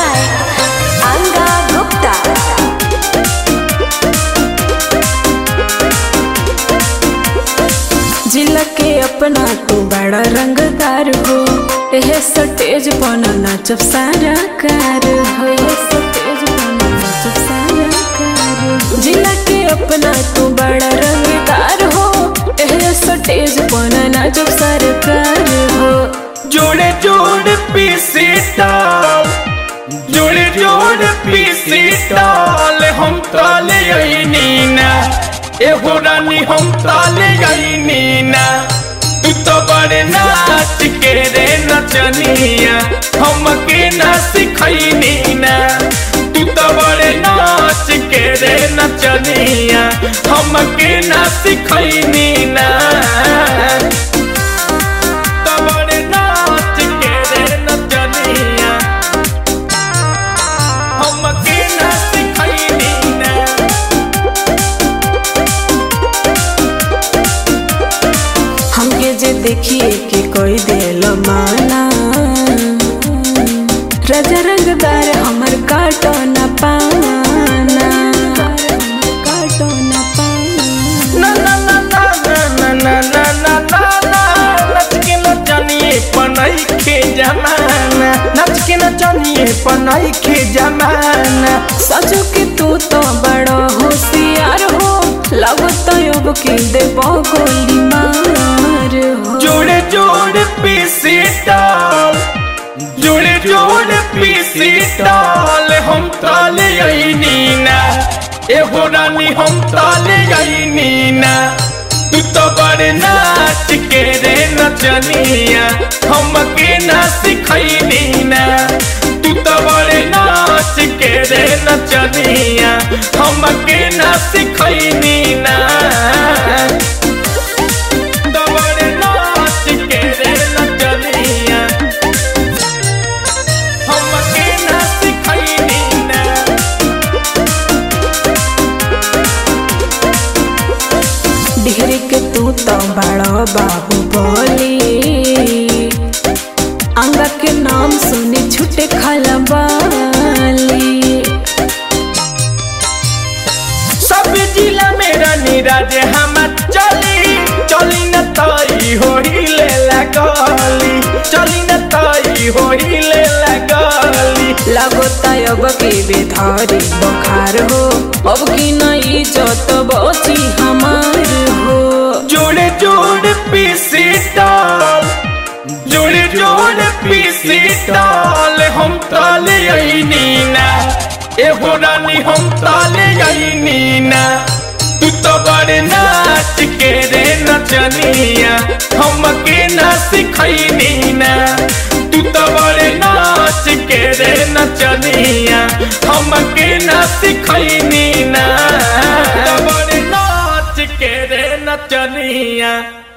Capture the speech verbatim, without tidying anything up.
by Anga Gupta. जिला के अपना तू बड़ा रंगदार हो, एह स्टेज पन नाचब सारा कार हो, स्टेज पन नाचब सारा कार हो। जिला के अपना तू बड़ा रंगदार हो, एह स्टेज पन नाचब सारा कार हो। जोड़े जोड़े पीसी डाल, जोड़े जोड़े पीसी डाल, हम ताले आई नीना, एहो रानी हम ताले आई नीना। तू तो बड़े नाच के रे नचनिया, हम के ना सिखाई नीना। तू तो बड़े नाच के रे नचनिया, हम के ना सिखाई नीना। जे देखिए के कोई दिल माना, राजा रंगदार हमर काटो न पाना, काटो न पाना। ना ना ना ना ना ना ना ना ना ना, नच के नचनिए पनाई के जमाना, नच के नचनिए पनाई के जमाना। सचो के तू तो बड़ा होशियार हो, लगता अब के देबो गोली मार हो। जोड़े जोड़े पीसी डाल, जोड़े जोड़े पीसी डाल, हम ताले आई नीना, एहो रानी हम ताले आई नीना। तू तो बड़े नाच के रे नचनिया, हम के ना सिखाई नीना। तू तो बड़े नाच के रे नचनिया, हम के ना सिखाई नीना। डिहरी के तू तो बड़ा बाबू बोली, अंगा के नाम सुने छुटे खलबाली। सब जिला मेरा नीरज हम चली, चली न ताई होई ले लगली, चली न ताई होई ले लगली। लगता अब के बेधारी बखार हो, अब की नहीं जत बची हमार हो। जोड़े जोड़े पीसी डाल, जोड़े जोड़े पीसी डाल, हम ताले आई नीना, एहो रानी हम ताले आई नीना। तू तो बड़े नाच के रे नचनिया, हम के ना सिखाई नीना। तू तो बड़े नाच के रे नचनिया, हम के ना सिखाई नीना। बड़े नाच के रे नचनिया।